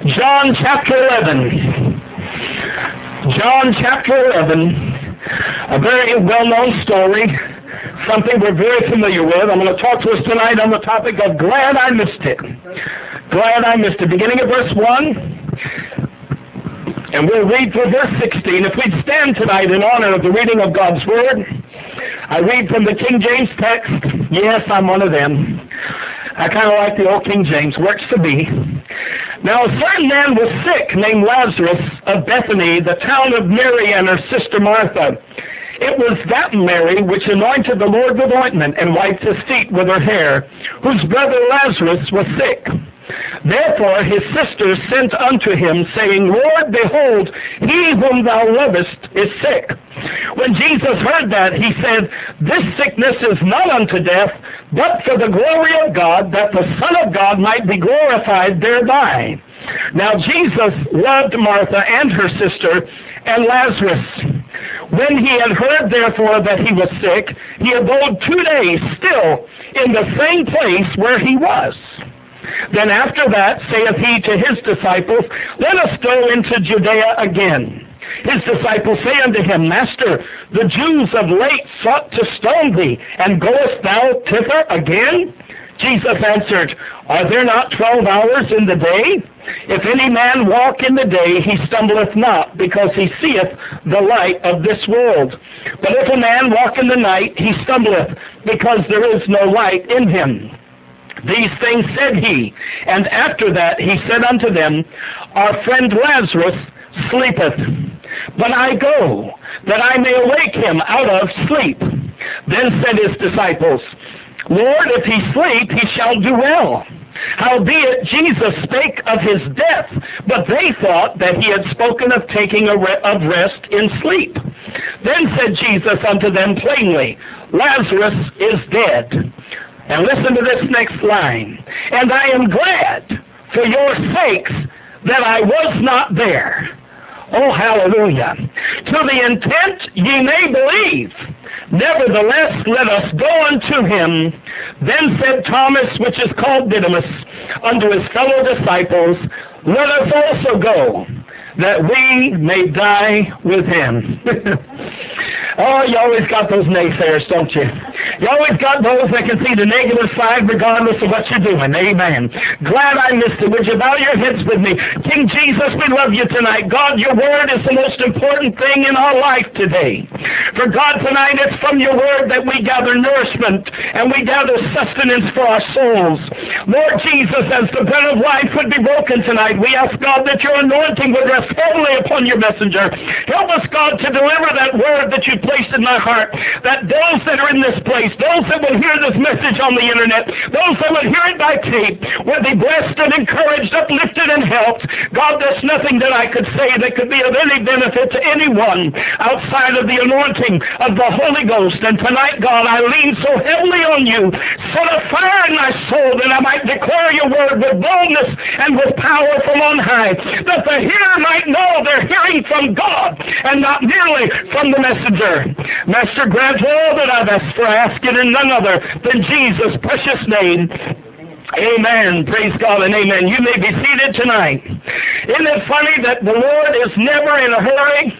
John chapter 11. John chapter 11, a very well-known story, something we're very familiar with. I'm going to talk to us tonight on the topic of Glad I Missed It. Glad I Missed It. Beginning at verse 1, and we'll read through verse 16. If we'd stand tonight in honor of the reading of God's Word, I read from the King James text. Yes, I'm one of them. I kind of like the old King James. Works to be. Now a certain man was sick, named Lazarus, of Bethany, the town of Mary and her sister Martha. It was that Mary which anointed the Lord with ointment and wiped his feet with her hair, whose brother Lazarus was sick. Therefore his sisters sent unto him, saying, Lord, behold, he whom thou lovest is sick. When Jesus heard that, he said, This sickness is not unto death, but for the glory of God, that the Son of God might be glorified thereby. Now Jesus loved Martha and her sister and Lazarus. When he had heard therefore that he was sick, he abode 2 days still in the same place where he was. Then after that saith he to his disciples, Let us go into Judea again. His disciples say unto him, Master, the Jews of late sought to stone thee, and goest thou thither again? Jesus answered, Are there not 12 hours in the day? If any man walk in the day, he stumbleth not, because he seeth the light of this world. But if a man walk in the night, he stumbleth, because there is no light in him. These things said he, and after that he said unto them, Our friend Lazarus sleepeth, but I go, that I may awake him out of sleep. Then said his disciples, Lord, if he sleep, he shall do well. Howbeit Jesus spake of his death, but they thought that he had spoken of taking of rest in sleep. Then said Jesus unto them plainly, Lazarus is dead. And listen to this next line. And I am glad for your sakes that I was not there. Oh, hallelujah. To the intent ye may believe. Nevertheless, let us go unto him. Then said Thomas, which is called Didymus, unto his fellow disciples, Let us also go, that we may die with him. Oh, you always got those naysayers, don't you? You always got those that can see the negative side regardless of what you're doing. Amen. Glad I missed it. Would you bow your heads with me? King Jesus, we love you tonight. God, your word is the most important thing in our life today. For God, tonight it's from your word that we gather nourishment and we gather sustenance for our souls. Lord Jesus, as the bread of life would be broken tonight, we ask, God, that your anointing would rest heavily upon your messenger. Help us, God, to deliver that word that you placed in my heart, that those that are in this place, those that will hear this message on the internet, those that will hear it by tape, will be blessed and encouraged, uplifted and helped. God, there's nothing that I could say that could be of any benefit to anyone outside of the anointing of the Holy Ghost. And tonight, God, I lean so heavily on you. Set a fire in my soul that I might declare your word with boldness and with power from on high, that the hearer might know they're hearing from God and not merely from the messenger. Master, grant all that I've asked for. I ask it in none other than Jesus' precious name. Amen. Praise God and amen. You may be seated tonight. Isn't it funny that the Lord is never in a hurry?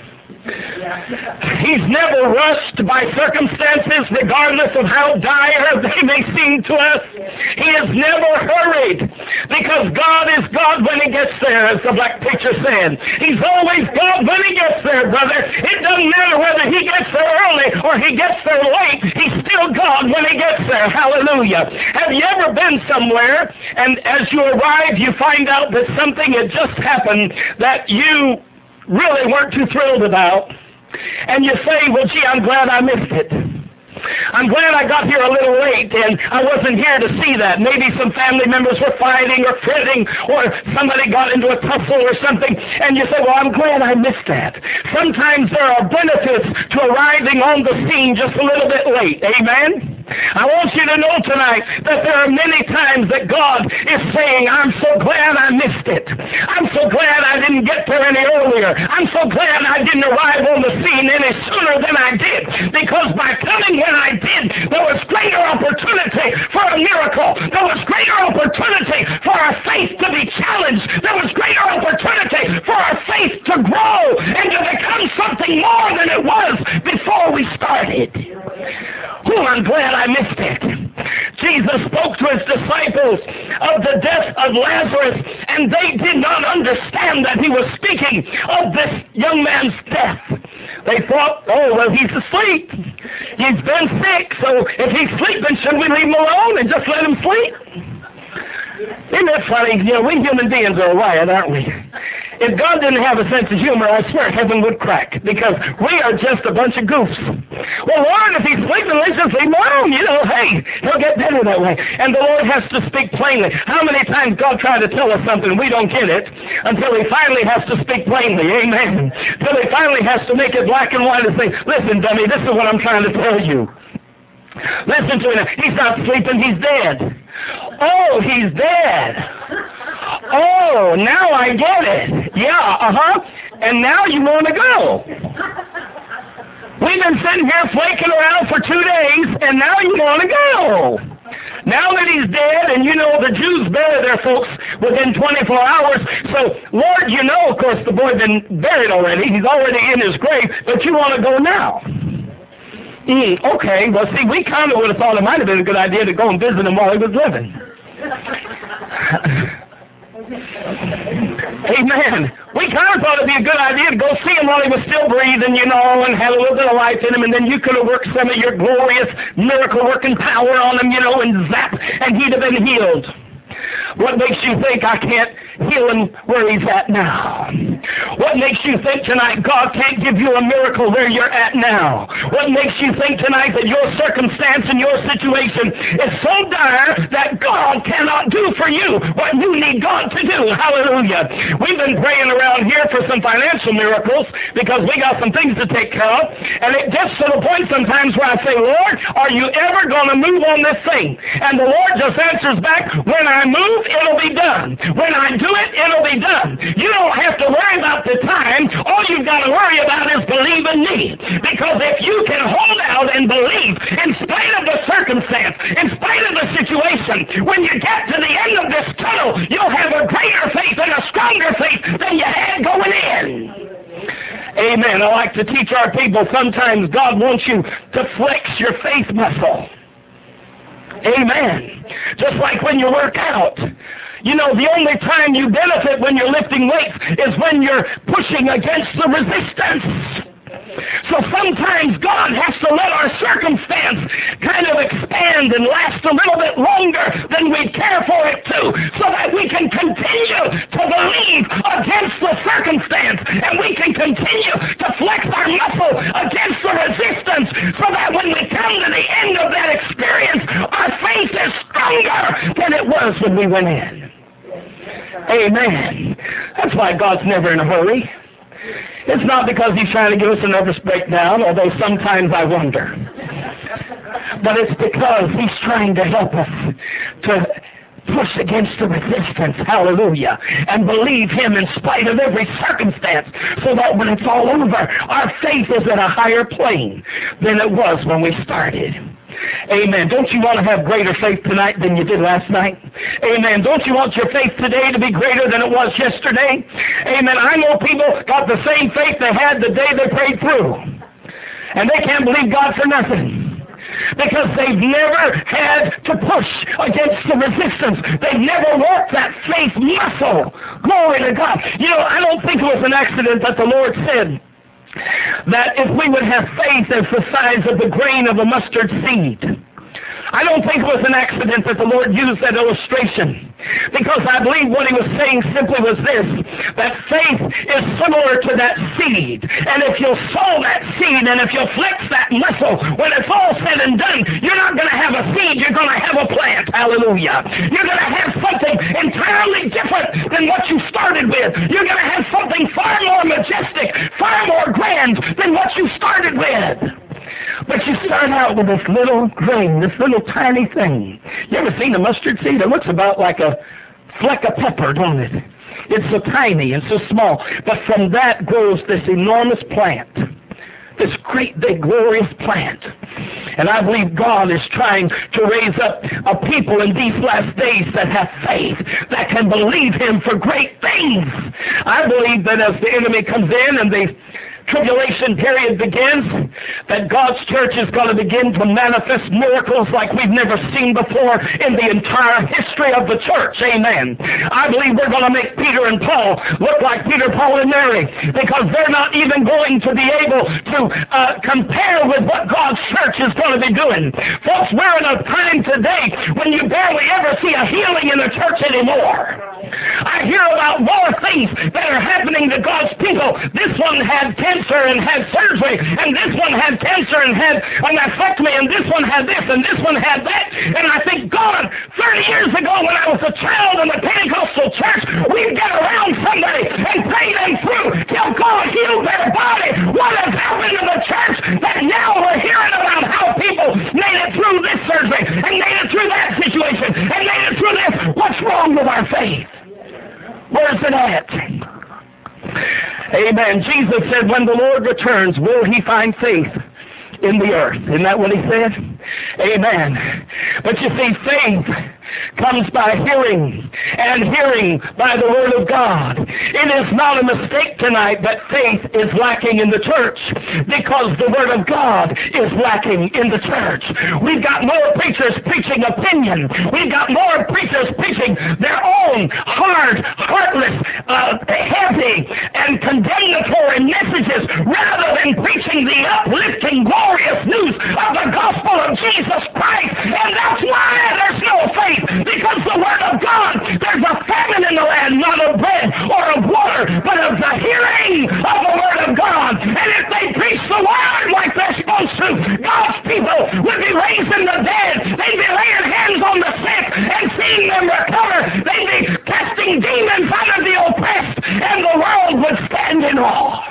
He's never rushed by circumstances, regardless of how dire they may seem to us. He is never hurried, because God is God when he gets there, as the black preacher said. He's always God when he gets there, brother. It doesn't matter whether he gets there early or he gets there late. He's still God when he gets there. Hallelujah. Have you ever been somewhere, and as you arrive, you find out that something had just happened that you really weren't too thrilled about, and you say, well, gee, I'm glad I missed it. I'm glad I got here a little late and I wasn't here to see that. Maybe some family members were fighting or fretting, or somebody got into a tussle or something, and you say, well, I'm glad I missed that. Sometimes there are benefits to arriving on the scene just a little bit late. Amen? I want you to know tonight that there are many times that God is saying, I'm so glad I missed it. I'm so glad I didn't get there any earlier. I'm so glad I didn't arrive on the scene any sooner than I did, because by coming when I did, there was greater opportunity for a miracle. There was greater opportunity for our faith to be challenged. There was greater to grow and to become something more than it was before we started. Oh, I'm glad I missed it. Jesus spoke to his disciples of the death of Lazarus, and they did not understand that he was speaking of this young man's death. They thought, oh, well, he's asleep. He's been sick, so if he's sleeping, should we leave him alone and just let him sleep? Isn't that funny? You know, we human beings are wired, aren't we? If God didn't have a sense of humor, I swear heaven would crack, because we are just a bunch of goofs. Well, Lord, if he's sleeping, let's just leave him alone. You know, hey, he'll get better that way. And the Lord has to speak plainly. How many times God tried to tell us something, we don't get it, until he finally has to speak plainly. Amen. Until he finally has to make it black and white and say, listen, dummy, this is what I'm trying to tell you. Listen to him. He's not sleeping, he's dead. Oh, he's dead. Oh, now I get it. Yeah, and now you want to go. We've been sitting here flaking around for 2 days, and now you want to go. Now that he's dead, and you know the Jews bury their folks within 24 hours, so, Lord, you know, of course, the boy's been buried already. He's already in his grave, but you want to go now. Okay, well, see, we kind of would have thought it might have been a good idea to go and visit him while he was living. Amen. We kind of thought it'd be a good idea to go see him while he was still breathing, you know, and have a little bit of life in him, and then you could have worked some of your glorious miracle-working power on him, you know, and zap, and he'd have been healed. What makes you think I can't heal him where he's at now? What makes you think tonight God can't give you a miracle where you're at now? What makes you think tonight that your circumstance and your situation is so dire that God cannot do for you what you need God to do? Hallelujah. We've been praying around here for some financial miracles because we got some things to take care of, and it gets to the point sometimes where I say, Lord, are you ever going to move on this thing? And the Lord just answers back, when I move, it'll be done. When I do it, it'll be done. You don't have to worry about the time. All you've got to worry about is believe in me. Because if you can hold out and believe in spite of the circumstance, in spite of the situation, when you get to the end of this tunnel, you'll have a greater faith and a stronger faith than you had going in. Amen. I like to teach our people, sometimes God wants you to flex your faith muscle. Amen. Just like when you work out. You know, the only time you benefit when you're lifting weights is when you're pushing against the resistance. So sometimes God has to let our circumstance kind of expand and last a little bit longer than we'd care for it to, so that we can continue to believe against the circumstance, and we can continue to flex our muscle against the resistance, so that when we come to the end of that experience, our faith is stronger than it was when we went in. Amen. That's why God's never in a hurry. It's not because he's trying to give us a nervous breakdown, although sometimes I wonder. But it's because he's trying to help us to push against the resistance, hallelujah, and believe him in spite of every circumstance, so that when it's all over, our faith is at a higher plane than it was when we started. Amen. Don't you want to have greater faith tonight than you did last night? Amen. Don't you want your faith today to be greater than it was yesterday? Amen. I know people got the same faith they had the day they prayed through, and they can't believe God for nothing, because they've never had to push against the resistance. They've never worked that faith muscle. Glory to God. You know, I don't think it was an accident that the Lord said that if we would have faith as the size of the grain of a mustard seed. I don't think it was an accident that the Lord used that illustration, because I believe what he was saying simply was this, that faith is similar to that seed. And if you'll sow that seed, and if you'll flex that muscle, when it's all said and done, you're not going to have a seed, you're going to have a plant. Hallelujah. You're going to have something entirely different than what you started with. You're going to have something far more majestic, far more grand than what you started with. But you start out with this little grain, this little tiny thing. You ever seen a mustard seed? It looks about like a fleck of pepper, don't it? It's so tiny and so small. But from that grows this enormous plant. This great big glorious plant. And I believe God is trying to raise up a people in these last days that have faith, that can believe Him for great things. I believe that as the enemy comes in and the tribulation period begins, that God's church is going to begin to manifest miracles like we've never seen before in the entire history of the church. Amen. I believe we're going to make Peter and Paul look like Peter, Paul, and Mary, because they're not even going to be able to compare with what God's church is going to be doing. Folks, we're in a time today when you barely ever see a healing in the church anymore. I hear about more things that are happening to God's people. This one had cancer and had surgery, and this one had cancer and had a mastectomy, and this one had this, and this one had that. And I think, God, 30 years ago when I was a child in the Pentecostal church, we'd get around somebody and pray them through till God healed their body. What has happened to the church that now we're hearing about how people made it through this surgery, and made it through that situation, and made it through this? What's wrong with our faith? Where's it at? Amen. Jesus said, when the Lord returns, will He find faith in the earth? Isn't that what He said? Amen. But you see, faith comes by hearing, and hearing by the Word of God. It is not a mistake tonight that faith is lacking in the church, because the Word of God is lacking in the church. We've got more preachers preaching opinion. We've got more preachers preaching their own hard, heartless, heavy, and condemnatory messages, rather than preaching the uplifting, glorious news of the gospel of Jesus Christ. And that's why there's no faith. Because the Word of God, there's a famine in the land, not of bread or of water, but of the hearing of the Word of God. And if they preach the Word like they're supposed to, God's people would be raising the dead. They'd be laying hands on the sick and seeing them recover. They'd be casting demons out of the oppressed, and the world would stand in awe.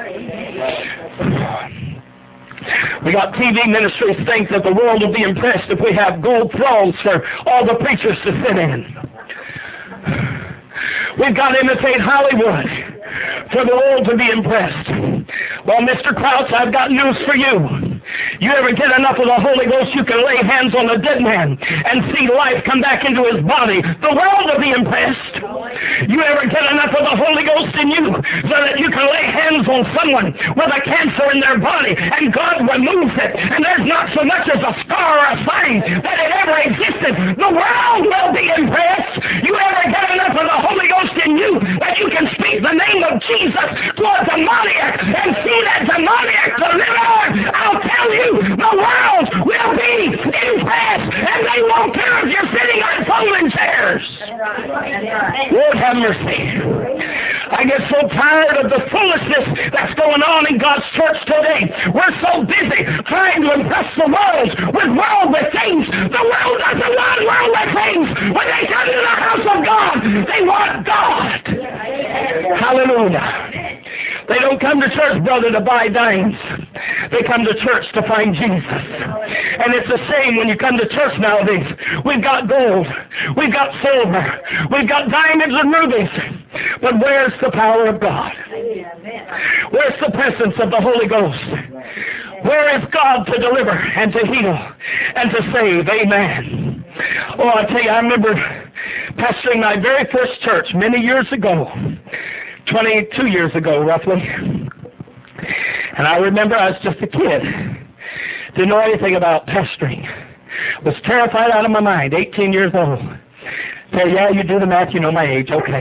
We got TV ministries think that the world will be impressed if we have gold thrones for all the preachers to sit in. We've got to imitate Hollywood for the world to be impressed. Well, Mr. Crouch, I've got news for you. You ever get enough of the Holy Ghost, you can lay hands on a dead man and see life come back into his body. The world will be impressed. You ever get enough of the Holy Ghost in you so that you can lay hands on someone with a cancer in their body and God removes it, and there's not so much as a scar or a sign that it ever existed. The world will be impressed. You ever get enough of the Holy Ghost in you that you can speak the name of Jesus to a demoniac and see that demoniac delivered? I'll tell you, the world will be impressed, and they won't care if you're sitting on folding chairs. Lord have mercy. I get so tired of the foolishness that's going on in God's church today. We're so busy trying to impress the world with worldly things. The world doesn't want worldly things. When they come to the house of God, they want God. Hallelujah. They don't come to church, brother, to buy dimes. They come to church to find Jesus. And it's the same when you come to church nowadays. We've got gold. We've got silver. We've got diamonds and rubies. But where's the power of God? Where's the presence of the Holy Ghost? Where is God to deliver and to heal and to save? Amen. Oh, I tell you, I remember pastoring my very first church many years ago. 22 years ago, roughly. And I remember I was just a kid. Didn't know anything about pastoring. Was terrified out of my mind, 18 years old. So, yeah, you do the math, you know my age, okay.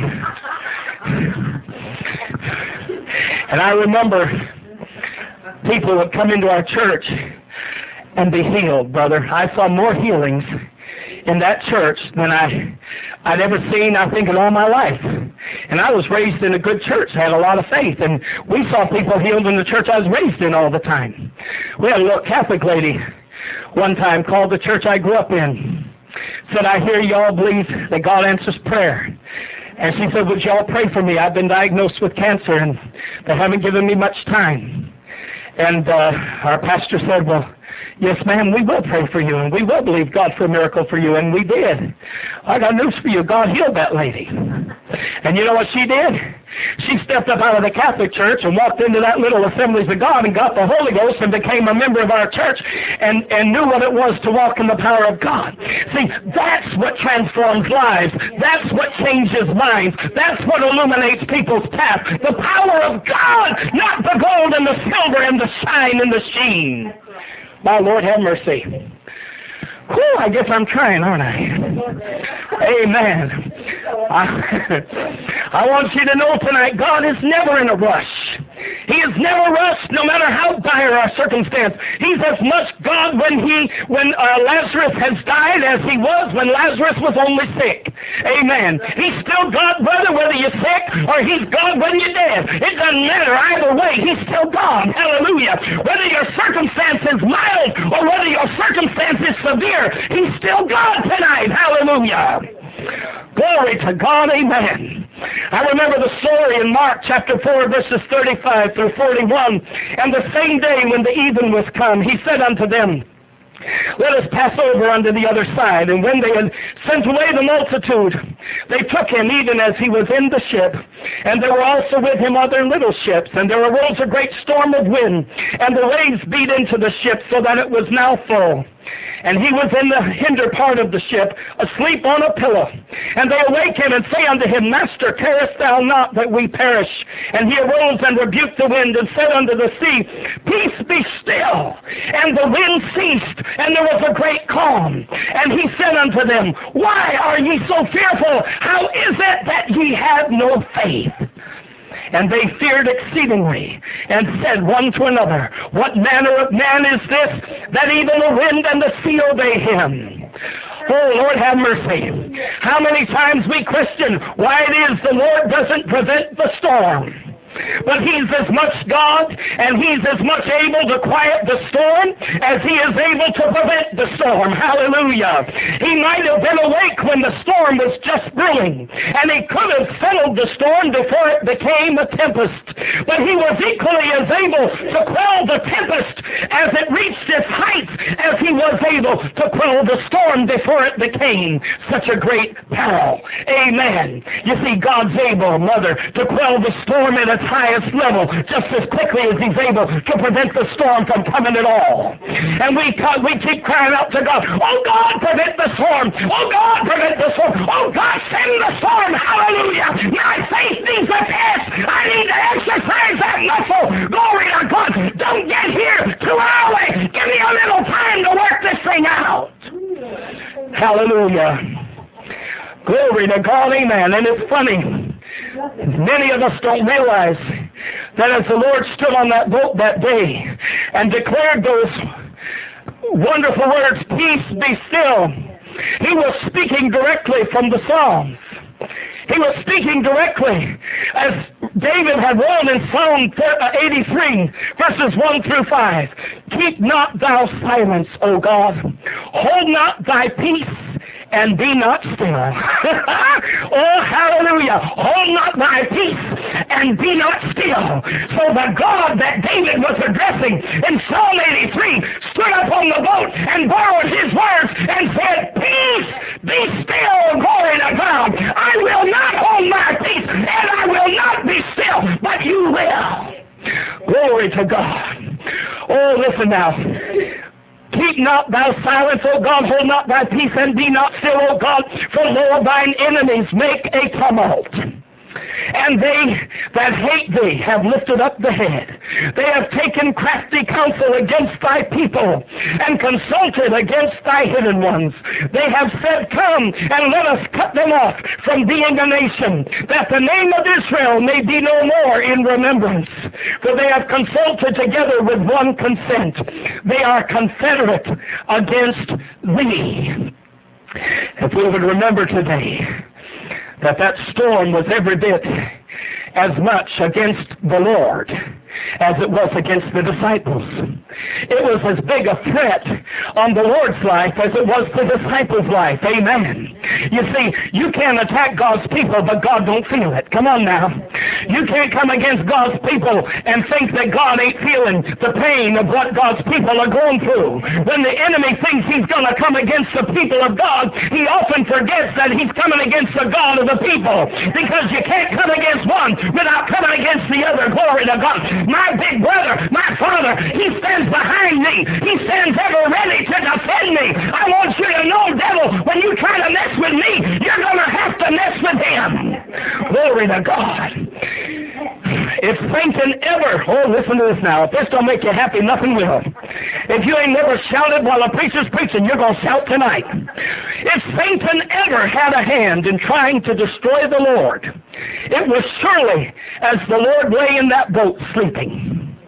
And I remember people would come into our church and be healed, brother. I saw more healings in that church than I'd ever seen, I think, in all my life. And I was raised in a good church, had a lot of faith, and we saw people healed in the church I was raised in all the time. We had a little Catholic lady one time called the church I grew up in, said, I hear y'all believe that God answers prayer. And she said, would y'all pray for me? I've been diagnosed with cancer, and they haven't given me much time. And our pastor said, well, yes, ma'am, we will pray for you, and we will believe God for a miracle for you, and we did. I got news for you. God healed that lady. And you know what she did? She stepped up out of the Catholic Church and walked into that little Assemblies of God and got the Holy Ghost and became a member of our church and knew what it was to walk in the power of God. See, that's what transforms lives. That's what changes minds. That's what illuminates people's path. The power of God, not the gold and the silver and the shine and the sheen. My Lord, have mercy. Whew, I guess I'm trying, aren't I? Amen. I want you to know tonight, God is never in a rush. He is never rushed, no matter how dire our circumstance. He's as much God when Lazarus has died as he was when Lazarus was only sick. Amen. He's still God, brother, whether you're sick or he's God when you're dead. It doesn't matter either way. He's still God. Hallelujah. Whether your circumstance is mild or whether your circumstance is severe, he's still God tonight. Hallelujah. Glory to God. Amen. I remember the story in Mark chapter 4, verses 35 through 41. And the same day when the even was come, he said unto them, let us pass over unto the other side. And when they had sent away the multitude, they took him even as he was in the ship. And there were also with him other little ships. And there arose a great storm of wind, and the waves beat into the ship, so that it was now full. And he was in the hinder part of the ship, asleep on a pillow. And they awake him and say unto him, Master, carest thou not that we perish? And he arose and rebuked the wind and said unto the sea, Peace, be still. And the wind ceased, and there was a great calm. And he said unto them, Why are ye so fearful? How is it that ye have no faith? And they feared exceedingly, and said one to another, What manner of man is this, that even the wind and the sea obey him? Oh, Lord, have mercy. How many times we question why it is the Lord doesn't prevent the storm. But he's as much God and he's as much able to quiet the storm as he is able to prevent the storm. Hallelujah. He might have been awake when the storm was just brewing, and he could have settled the storm before it became a tempest. But he was equally as able to quell the tempest as it reached its height as he was able to quell the storm before it became such a great peril. Amen. You see, God's able, Mother, to quell the storm at its highest level just as quickly as he's able to prevent the storm from coming at all. And we keep crying out to God, Oh God, prevent the storm. Oh God, prevent the storm. Oh God, send the storm. Hallelujah. My faith needs a test. I need to exercise that muscle. Glory to God. Don't get here too early. Give me a little time to work this thing out. Hallelujah. Glory to God. Amen. And it's funny. Many of us don't realize that as the Lord stood on that boat that day and declared those wonderful words, Peace, be still, he was speaking directly from the Psalms. He was speaking directly as David had wrote in Psalm 83, verses 1 through 5. Keep not thou silence, O God. Hold not thy peace, and be not still. Oh, hallelujah. Hold not thy peace and be not still. So the God that David was addressing in Psalm 83 stood up on the boat and borrowed his words and said, Peace, be still, glory to God. I will not hold my peace and I will not be still, but you will. Glory to God. Oh, listen now. Keep not thou silence, O God, hold not thy peace, and be not still, O God, for lo, thine enemies make a tumult. And they that hate thee have lifted up the head. They have taken crafty counsel against thy people, and consulted against thy hidden ones. They have said, Come, and let us cut them off from being a nation, that the name of Israel may be no more in remembrance. For they have consulted together with one consent. They are confederate against thee. If we would remember today that storm was every bit as much against the Lord as it was against the disciples. It was as big a threat on the Lord's life as it was the disciples' life. Amen. You see, you can't attack God's people, but God don't feel it. Come on now. You can't come against God's people and think that God ain't feeling the pain of what God's people are going through. When the enemy thinks he's going to come against the people of God, he often forgets that he's coming against the God of the people, because you can't come against one without Glory to God. My big brother, my Father, He stands behind me. He stands ever ready to defend me. I want you to know, devil, when you try to mess with me, you're going to have to mess with Him. Glory to God. If Satan ever, listen to this now, if this don't make you happy, nothing will. If you ain't never shouted while a preacher's preaching, you're going to shout tonight. If Satan ever had a hand in trying to destroy the Lord, it was surely as the Lord lay in that boat sleeping.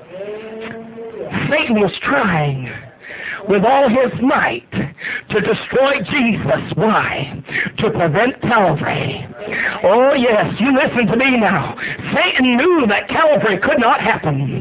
Satan was trying with all his might to destroy Jesus. Why? To prevent Calvary. Oh yes, you listen to me now. Satan knew that Calvary could not happen.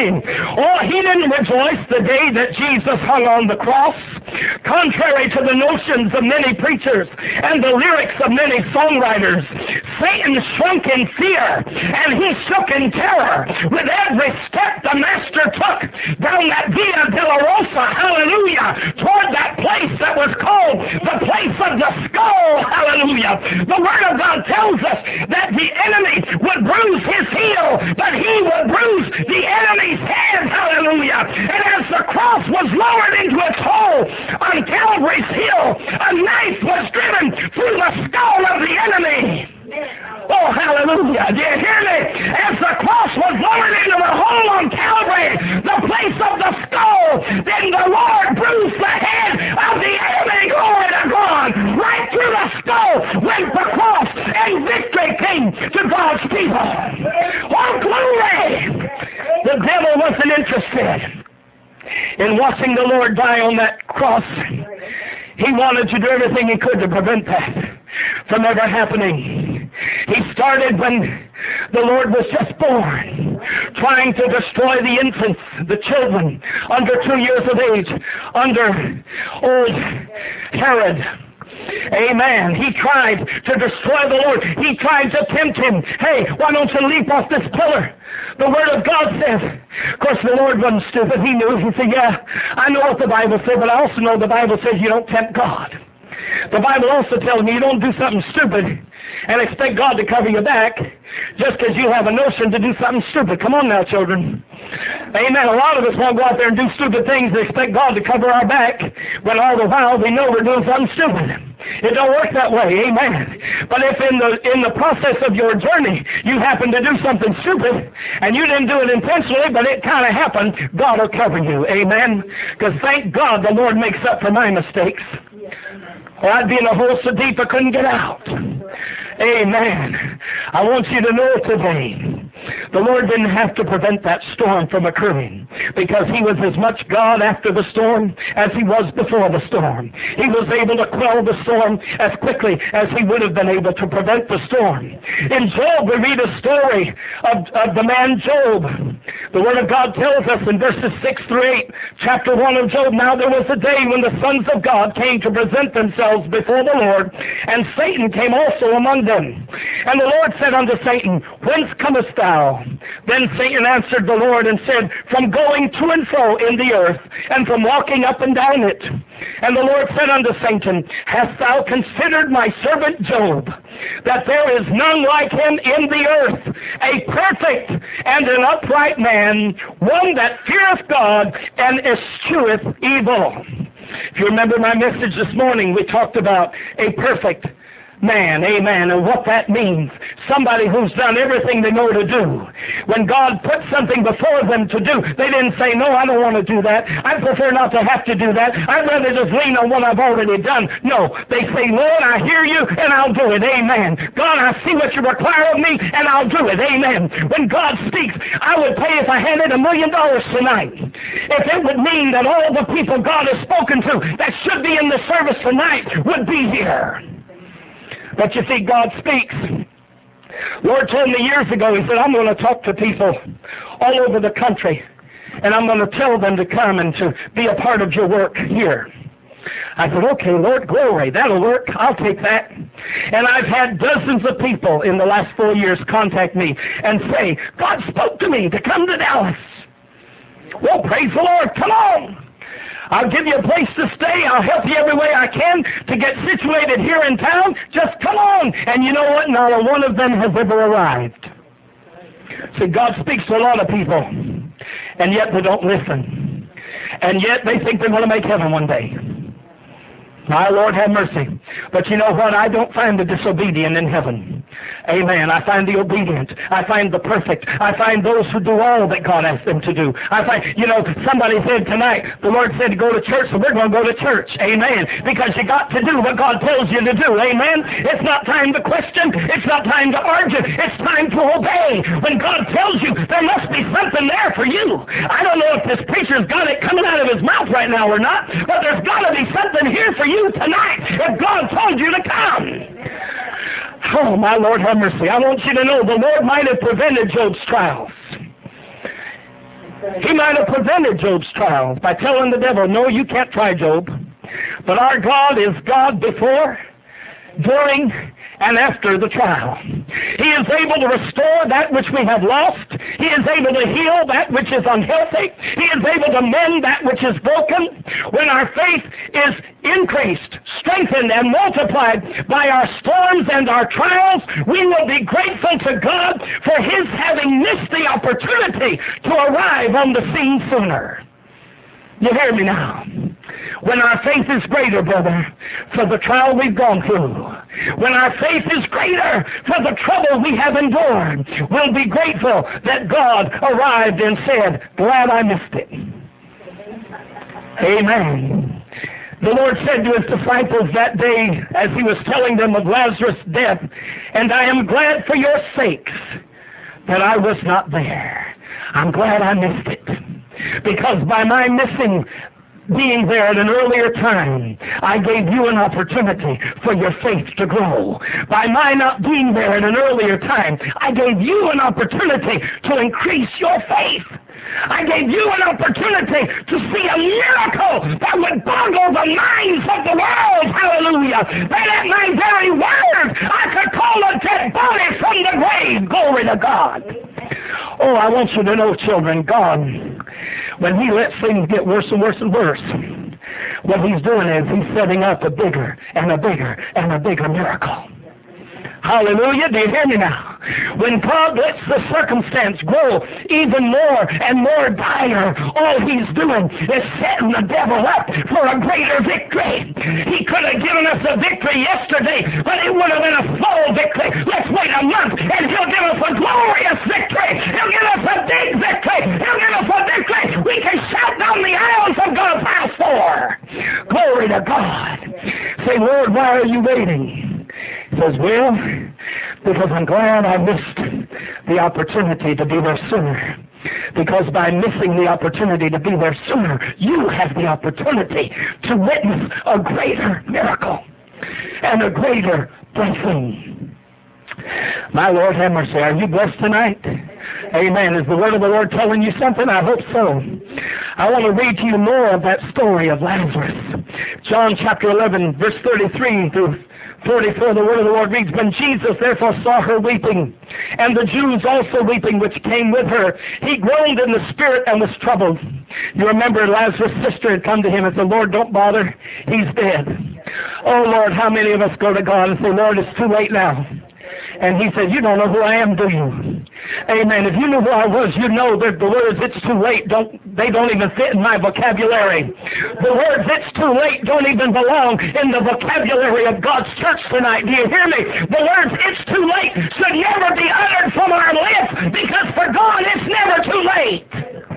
He didn't rejoice the day that Jesus hung on the cross. Contrary to the notions of many preachers and the lyrics of many songwriters, Satan shrunk in fear and he shook in terror with every step the Master took down that Via Dolorosa, hallelujah, toward that place that was called the place of the skull, hallelujah. The Word of God tells us that the enemy would bruise his heel, but he would bruise the enemy's head, hallelujah. And as the cross was lowered into its hole on Calvary's hill, a knife was driven through the skull of the enemy. Oh, hallelujah. Do you hear me? As the cross was lowered into the hole on Calvary, the place of the skull, then the Lord bruised the head of the enemy. Glory to God. Right through the skull went the cross, and victory came to God's people. Oh, glory. The devil wasn't interested in watching the Lord die on that cross. He wanted to do everything he could to prevent that from ever happening. He started when the Lord was just born, trying to destroy the infants, the children under 2 years of age, under old Herod. Amen. He tried to destroy the Lord. He tried to tempt him. Hey, why don't you leap off this pillar? The Word of God says. Of course, the Lord wasn't stupid. He knew. He said, yeah, I know what the Bible says, but I also know the Bible says you don't tempt God. The Bible also tells me you don't do something stupid and expect God to cover your back just because you have a notion to do something stupid. Come on now, children. Amen. A lot of us want to go out there and do stupid things and expect God to cover our back when all the while we know we're doing something stupid. It don't work that way. Amen. But if in the process of your journey you happen to do something stupid and you didn't do it intentionally, but it kind of happened, God will cover you. Amen. Because thank God the Lord makes up for my mistakes. Or I'd be in a hole so deep I couldn't get out. Amen. I want you to know today, the Lord didn't have to prevent that storm from occurring because He was as much God after the storm as He was before the storm. He was able to quell the storm as quickly as He would have been able to prevent the storm. In Job, we read a story of the man Job. The Word of God tells us in verses 6 through 8, chapter 1 of Job, now there was a day when the sons of God came to present themselves before the Lord, and Satan came also among them. And the Lord said unto Satan, whence comest thou? Then Satan answered the Lord and said, from going to and fro in the earth, and from walking up and down it. And the Lord said unto Satan, hast thou considered my servant Job, that there is none like him in the earth, a perfect and an upright man, one that feareth God and escheweth evil. If you remember my message this morning, we talked about a perfect man, amen, and what that means. Somebody who's done everything they know to do. When God put something before them to do, they didn't say, no, I don't want to do that. I prefer not to have to do that. I'd rather just lean on what I've already done. No, they say, Lord, I hear you, and I'll do it, amen. God, I see what you require of me, and I'll do it, amen. When God speaks, I would pay if I had it $1 million tonight. If it would mean that all the people God has spoken to that should be in the service tonight would be here. But you see, God speaks. Lord told me years ago, He said, I'm going to talk to people all over the country, and I'm going to tell them to come and to be a part of your work here. I said, okay, Lord, glory, that'll work. I'll take that. And I've had dozens of people in the last 4 years contact me and say, God spoke to me to come to Dallas. Well, praise the Lord, come on. I'll give you a place to stay. I'll help you every way I can to get situated here in town. Just come on. And you know what? Not a one of them has ever arrived. See, God speaks to a lot of people, and yet they don't listen. And yet they think they're going to make heaven one day. My Lord, have mercy. But you know what? I don't find the disobedient in heaven. Amen. I find the obedient. I find the perfect. I find those who do all that God asks them to do. I find, somebody said tonight, the Lord said to go to church, so we're going to go to church. Amen. Because you got to do what God tells you to do. Amen. It's not time to question. It's not time to argue. It's time to obey. When God tells you, there must be something there for you. I don't know if this preacher's got it coming out of his mouth right now or not, but there's got to be something here for you tonight if God told you to come. Oh, my Lord, have mercy. I want you to know the Lord might have prevented Job's trials. He might have prevented Job's trials by telling the devil, no, you can't try Job. But our God is God before, during, and after the trial. He is able to restore that which we have lost. He is able to heal that which is unhealthy. He is able to mend that which is broken. When our faith is increased, strengthened, and multiplied by our storms and our trials, we will be grateful to God for His having missed the opportunity to arrive on the scene sooner. You hear me now? When our faith is greater, brother, for the trial we've gone through, when our faith is greater for the trouble we have endured, we'll be grateful that God arrived and said, glad I missed it. Amen. The Lord said to His disciples that day as He was telling them of Lazarus' death, and I am glad for your sakes that I was not there. I'm glad I missed it. Because by my missing being there at an earlier time, I gave you an opportunity for your faith to grow. By my not being there at an earlier time, I gave you an opportunity to increase your faith. I gave you an opportunity to see a miracle that would boggle the minds of the world. Hallelujah. That at my very word, I could call a dead body from the grave. Glory to God. Oh, I want you to know, children, God, when He lets things get worse and worse and worse, what He's doing is He's setting up a bigger and a bigger and a bigger miracle. Hallelujah. Do you hear me now? When God lets the circumstance grow even more and more dire, all He's doing is setting the devil up for a greater victory. He could have given us a victory yesterday, but it would have been a full victory. Let's wait a month and He'll give us a glorious victory. He'll give us a big victory. He'll give us a victory we can shout down the aisles of God's house for. Glory to God. Say, Lord, why are you waiting? He says, well, because I'm glad I missed the opportunity to be there sooner. Because by missing the opportunity to be there sooner, you have the opportunity to witness a greater miracle and a greater blessing. My Lord, have mercy. Are you blessed tonight? Amen. Is the word of the Lord telling you something? I hope so. I want to read to you more of that story of Lazarus. John chapter 11, verse 33 through 44, the word of the Lord reads, when Jesus therefore saw her weeping, and the Jews also weeping which came with her, He groaned in the spirit and was troubled. You remember Lazarus' sister had come to Him and said, Lord, don't bother. He's dead. Oh, Lord, how many of us go to God and say, Lord, it's too late now. And He said, you don't know who I am, do you? Amen. If you knew who I was, you know that the words, it's too late, they don't even fit in my vocabulary. The words, it's too late, don't even belong in the vocabulary of God's church tonight. Do you hear me? The words, it's too late, should never be uttered from our lips, because for God, it's never too late.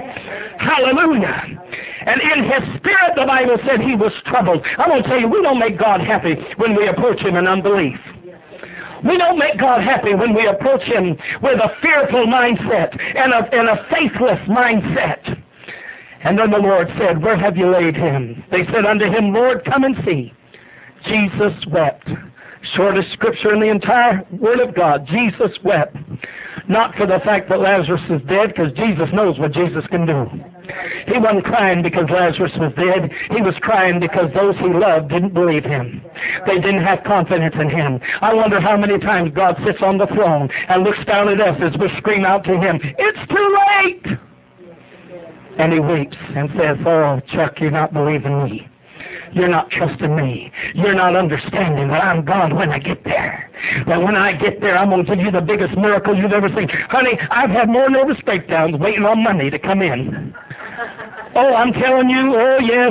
Hallelujah. And in His spirit, the Bible said He was troubled. I want to tell you, we don't make God happy when we approach Him in unbelief. We don't make God happy when we approach Him with a fearful mindset and a faithless mindset. And then the Lord said, where have you laid Him? They said unto Him, Lord, come and see. Jesus wept. Shortest scripture in the entire Word of God. Jesus wept. Not for the fact that Lazarus is dead, because Jesus knows what Jesus can do. He wasn't crying because Lazarus was dead. He was crying because those He loved didn't believe Him. They didn't have confidence in Him. I wonder how many times God sits on the throne and looks down at us as we scream out to Him, it's too late! And He weeps and says, oh, Chuck, you're not believing me. You're not trusting me. You're not understanding that I'm God when I get there. That when I get there, I'm going to give you the biggest miracle you've ever seen. Honey, I've had more nervous breakdowns waiting on money to come in. Oh, I'm telling you, oh yes.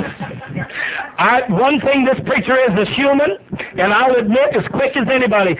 One thing this preacher is human, and I'll admit as quick as anybody,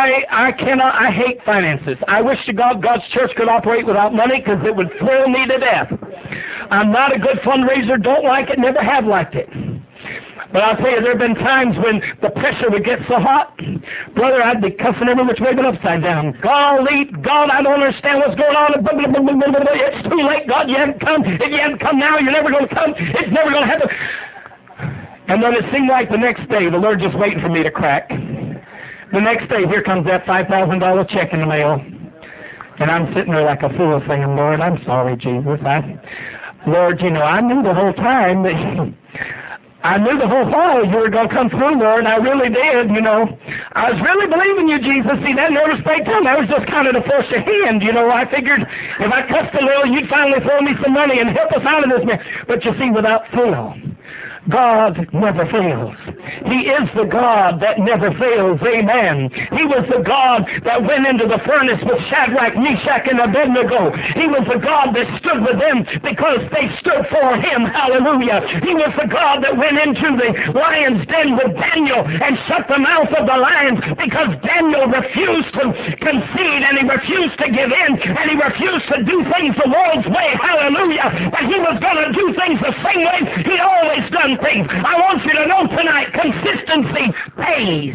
I hate finances. I wish to God God's church could operate without money because it would thrill me to death. I'm not a good fundraiser, don't like it, never have liked it. But I'll tell you, there have been times when the pressure would get so hot, brother, I'd be cussing every which way but upside down. Golly, God, I don't understand what's going on. It's too late, God, you haven't come. If you haven't come now, you're never going to come. It's never going to happen. And then it seemed like the next day, the Lord just waiting for me to crack. The next day, here comes that $5,000 check in the mail. And I'm sitting there like a fool saying, Lord, I'm sorry, Jesus. Lord, you know, I knew the whole time that... I knew the whole while you were going to come through, Lord, and I really did, you know. I was really believing you, Jesus. See, that nervous breakdown, that was just kind of to force your hand, you know. I figured if I cussed a little, you'd finally throw me some money and help us out of this, man. But you see, without fail, God never fails. He is the God that never fails. Amen. He was the God that went into the furnace with Shadrach, Meshach, and Abednego. He was the God that stood with them because they stood for him. Hallelujah. He was the God that went into the lion's den with Daniel and shut the mouth of the lions because Daniel refused to concede and he refused to give in and he refused to do things the world's way. Hallelujah. But he was going to do things the same way he always done things. I want you to know tonight, consistency pays.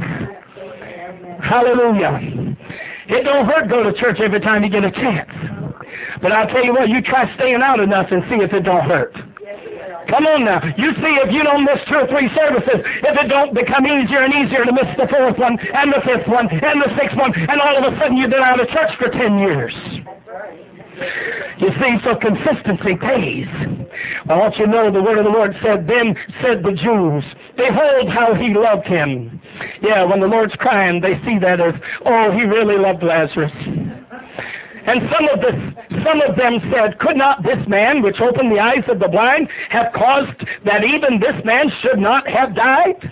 Hallelujah. It don't hurt go to church every time you get a chance. But I'll tell you what, you try staying out enough and see if it don't hurt. Come on now. You see if you don't miss 2 or 3 services, if it don't become easier and easier to miss the 4th one, and the 5th one, and the 6th one, and all of a sudden you've been out of church for 10 years. You see, so consistency pays. I want you to know the word of the Lord said, then said the Jews, behold how he loved him. Yeah, when the Lord's crying, they see that as, oh, he really loved Lazarus. And some of them said, could not this man, which opened the eyes of the blind, have caused that even this man should not have died?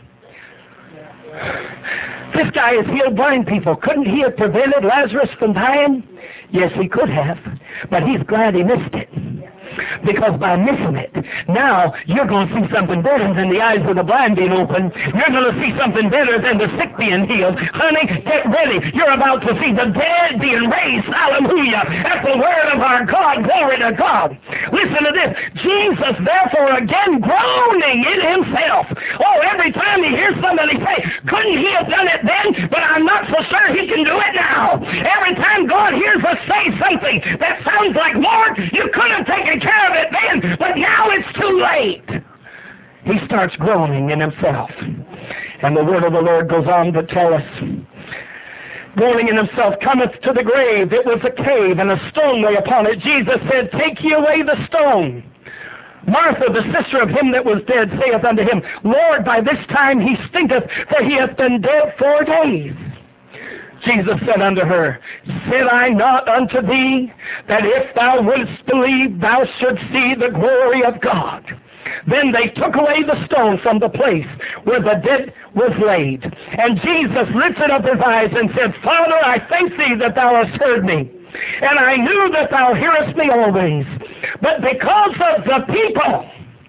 This guy has healed blind people. Couldn't he have prevented Lazarus from dying? Yes, he could have, but he's glad he missed it. Because by missing it, now you're going to see something better than the eyes of the blind being open. You're going to see something better than the sick being healed. Honey, get ready. You're about to see the dead being raised. Hallelujah. That's the word of our God. Glory to God. Listen to this. Jesus, therefore, again groaning in himself. Oh, every time he hears somebody say, couldn't he have done it then? But I'm not so sure he can do it now. Every time God hears us say something that sounds like, Lord, you could have taken care of it then, but now it's too late. He starts groaning in himself. And the word of the Lord goes on to tell us, groaning in himself, cometh to the grave. It was a cave, and a stone lay upon it. Jesus said, take ye away the stone. Martha, the sister of him that was dead, saith unto him, Lord, by this time he stinketh, for he hath been dead 4 days. Jesus said unto her, said I not unto thee, that if thou wouldst believe, thou shouldst see the glory of God? Then they took away the stone from the place where the dead was laid. And Jesus lifted up his eyes and said, Father, I thank thee that thou hast heard me. And I knew that thou hearest me always. But because of the people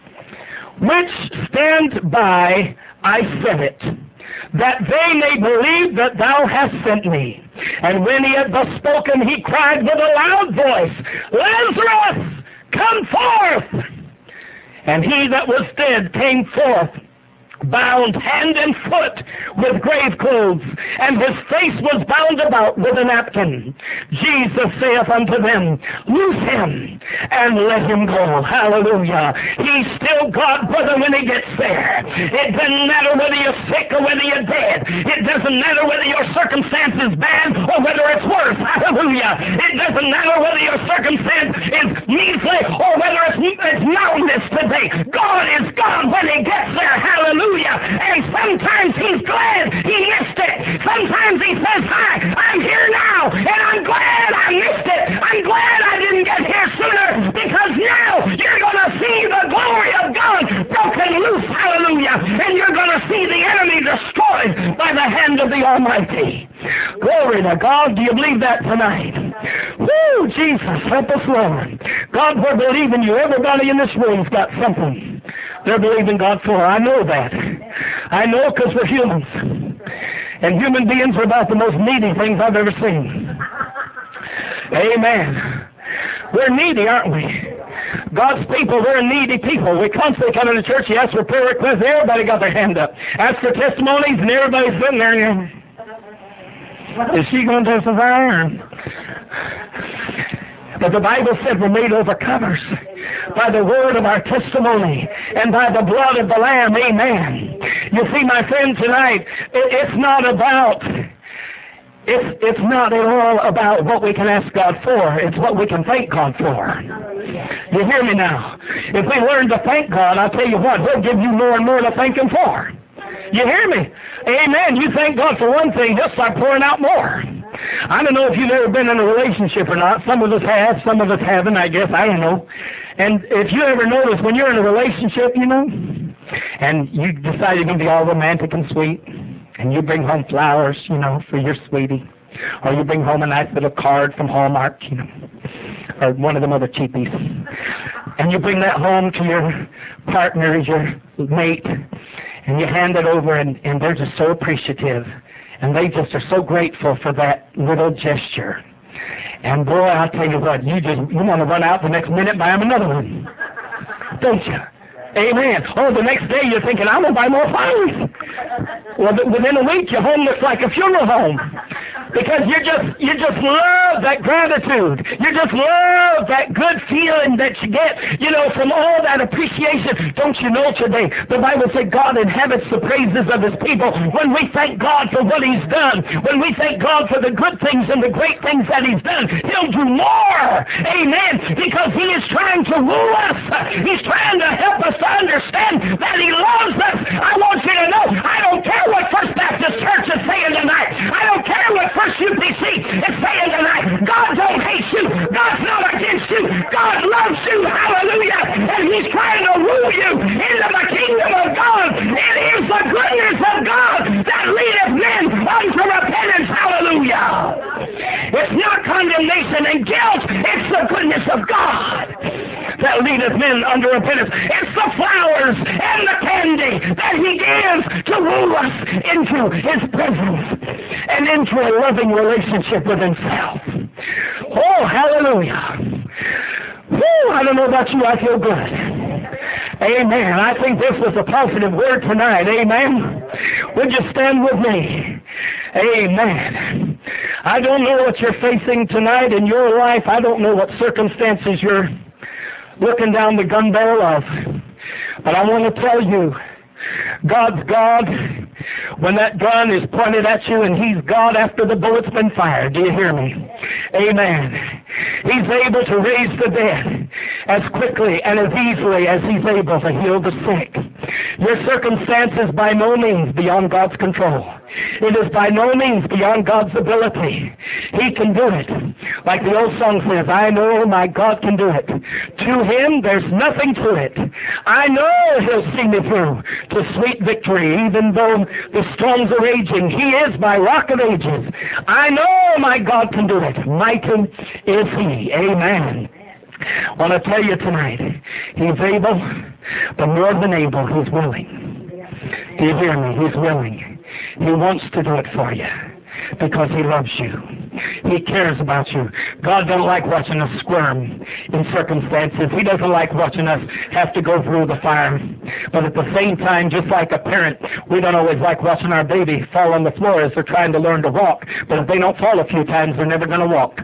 which stand by, I said it, that they may believe that thou hast sent me. And when he had thus spoken, he cried with a loud voice, Lazarus, come forth! And he that was dead came forth, bound hand and foot with grave clothes, and his face was bound about with a napkin. Jesus saith unto them, loose him and let him go. Hallelujah. He's still God, brother, when he gets there. It doesn't matter whether you're sick or whether you're dead. It doesn't matter whether your circumstance is bad or whether it's worse. Hallelujah. It doesn't matter whether your circumstance is measly or whether it's mountainous today. God is God when he gets there. Hallelujah. And sometimes he's glad he missed it. Sometimes he says, hi, I'm here now, and I'm glad I missed it. I'm glad I didn't get here sooner, because now you're going to see the glory of God broken broken loose, hallelujah, and you're going to see the enemy destroyed by the hand of the Almighty. Glory to God. Do you believe that tonight? Woo, Jesus, help us, Lord. God, we're believing you. Everybody in this room's got something they're believing God for. I know that. I know because we're humans. And human beings are about the most needy things I've ever seen. Amen. We're needy, aren't we? God's people, we're needy people. We constantly come into church, you ask for prayer requests, everybody got their hand up. Ask for testimonies, and everybody's sitting there. Is she going to testify? But the Bible said we're made overcomers by the word of our testimony and by the blood of the Lamb. Amen. You see, my friend, tonight, it's not at all about what we can ask God for. It's what we can thank God for. You hear me now? If we learn to thank God, I'll tell you what, He'll give you more and more to thank Him for. You hear me? Amen. You thank God for one thing, He'll start pouring out more. I don't know if you've ever been in a relationship or not. Some of us have, some of us haven't, I guess. I don't know. And if you ever notice, when you're in a relationship, you know, and you decide you're going to be all romantic and sweet, and you bring home flowers, you know, for your sweetie, or you bring home a nice little card from Hallmark, you know, or one of them other cheapies, and you bring that home to your partner, your mate, and you hand it over, and they're just so appreciative, and they just are so grateful for that little gesture. And boy, I'll tell you what, you want to run out the next minute and buy them another one, don't you? Amen. Oh, the next day you're thinking, I'm going to buy more flowers. Well, within a week, your home looks like a funeral home. Because you just love that gratitude. You just love that good feeling that you get, you know, from all that appreciation. Don't you know today, the Bible says God inhabits the praises of His people. When we thank God for what He's done, when we thank God for the good things and the great things that He's done, He'll do more. Amen. Because He is trying to woo us. He's trying to help us to understand that He loves us. I want you to know, I don't care what First Baptist Church is saying tonight. I don't care what First UPC is saying tonight. God don't hate you. God's not against you. God loves you. Hallelujah. And He's trying to woo you into the kingdom of God. It is the goodness of God that leadeth men unto repentance. Hallelujah. It's not condemnation and guilt. It's the goodness of God that leadeth men unto repentance. It's the flowers and the candy that He gives to woo us into His presence and into a loving relationship with Himself. Oh, hallelujah. Woo, I don't know about you, I feel good. Amen. I think this was a positive word tonight. Amen. Would you stand with me? Amen. I don't know what you're facing tonight in your life. I don't know what circumstances you're looking down the gun barrel of. But I want to tell you, God's God when that gun is pointed at you, and He's God after the bullet's been fired. Do you hear me? Amen. He's able to raise the dead as quickly and as easily as He's able to heal the sick. Your circumstance is by no means beyond God's control. It is by no means beyond God's ability. He can do it. Like the old song says, I know my God can do it. To Him, there's nothing to it. I know He'll see me through to sweet victory, even though the storms are raging. He is my rock of ages. I know my God can do it. Mighty is He. Amen. I want to tell you tonight, He's able, but more than able, He's willing. Do you hear me? He's willing. He wants to do it for you because He loves you. He cares about you. God don't like watching us squirm in circumstances. He doesn't like watching us have to go through the fire. But at the same time, just like a parent, we don't always like watching our baby fall on the floor as they're trying to learn to walk. But if they don't fall a few times, they're never going to walk.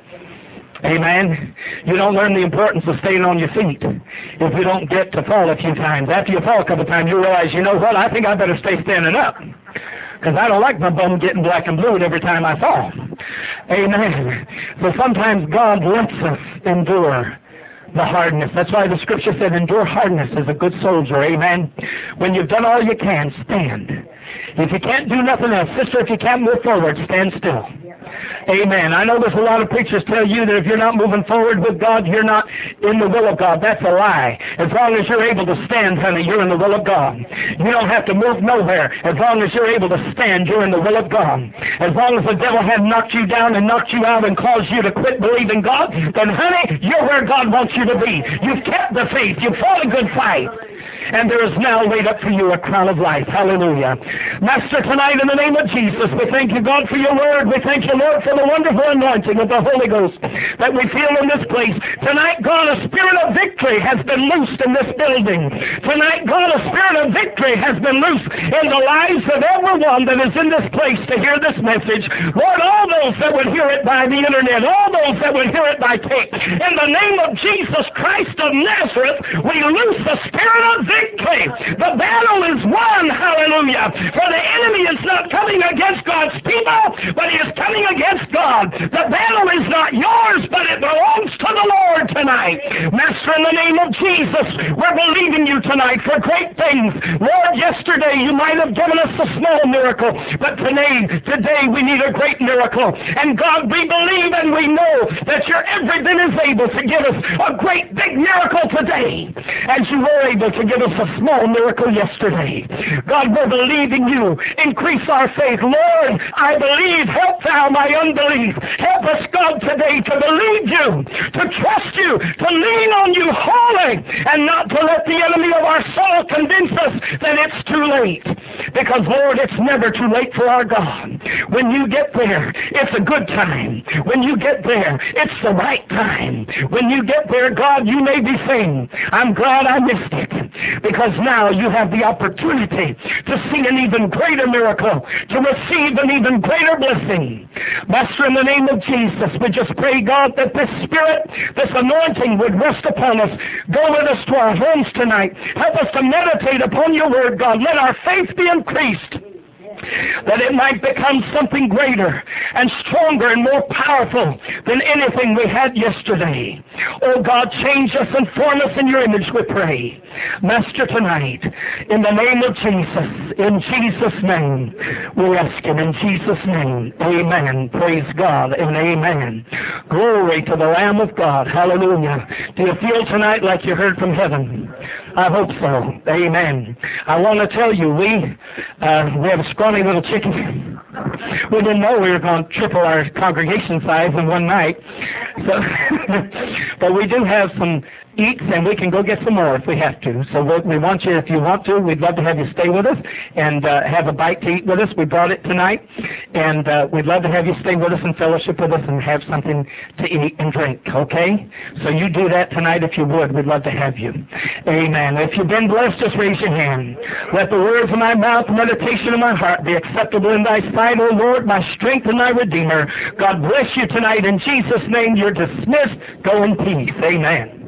Amen. You don't learn the importance of staying on your feet if you don't get to fall a few times. After you fall a couple times, you realize, you know what, I think I better stay standing up, because I don't like my bum getting black and blued every time I fall. Amen. So sometimes God lets us endure the hardness. That's why the scripture said, endure hardness as a good soldier. Amen. When you've done all you can, stand. If you can't do nothing else, sister, if you can't move forward, stand still. Amen. I know there's a lot of preachers tell you that if you're not moving forward with God, you're not in the will of God. That's a lie. As long as you're able to stand, honey, you're in the will of God. You don't have to move nowhere. As long as you're able to stand, you're in the will of God. As long as the devil hasn't knocked you down and knocked you out and caused you to quit believing God, then, honey, you're where God wants you to be. You've kept the faith. You've fought a good fight. And there is now laid up for you a crown of life. Hallelujah. Master, tonight in the name of Jesus, we thank you, God, for your word. We thank you, Lord, for the wonderful anointing of the Holy Ghost that we feel in this place. Tonight, God, a spirit of victory has been loosed in this building. Tonight, God, a spirit of victory has been loosed in the lives of everyone that is in this place to hear this message. Lord, all those that would hear it by the internet, all those that would hear it by tape, in the name of Jesus Christ of Nazareth, we loose the spirit of victory. The battle is won, hallelujah. For the enemy is not coming against God's people, but he is coming against God. The battle is not yours, but it belongs to the Lord tonight. Master, in the name of Jesus, we're believing you tonight for great things. Lord, yesterday you might have given us a small miracle, but today we need a great miracle. And God, we believe and we know that your every bit is able to give us a great big miracle today, as you were able to give us a small miracle yesterday. God, we're believing you. Increase our faith. Lord, I believe. Help thou my unbelief. Help us, God, today to believe you, to trust you, to lean on you wholly, and not to let the enemy of our soul convince us that it's too late. Because, Lord, it's never too late for our God. When you get there, it's a good time. When you get there, it's the right time. When you get there, God, you may be saying, I'm glad I missed it. Because now you have the opportunity to see an even greater miracle, to receive an even greater blessing. Master, in the name of Jesus, we just pray, God, that this spirit, this anointing would rest upon us. Go with us to our homes tonight. Help us to meditate upon your word, God. Let our faith be increased, that it might become something greater and stronger and more powerful than anything we had yesterday. Oh God, change us and form us in your image, we pray. Master, tonight, in the name of Jesus, in Jesus' name, we ask it in Jesus' name. Amen. Praise God and amen. Glory to the Lamb of God. Hallelujah. Do you feel tonight like you heard from heaven? I hope so. Amen. I want to tell you, we have a scrawny little chicken. We didn't know we were going to triple our congregation size in one night. So, but we do have some eats, and we can go get some more if we have to. So we want you, if you want to, we'd love to have you stay with us and have a bite to eat with us. We brought it tonight, and we'd love to have you stay with us and fellowship with us and have something to eat and drink, okay? So you do that tonight if you would. We'd love to have you. Amen. If you've been blessed, just raise your hand. Let the words of my mouth, the meditation of my heart be acceptable in thy sight, O Lord, my strength and my Redeemer. God bless you tonight. In Jesus' name, you're dismissed. Go in peace. Amen.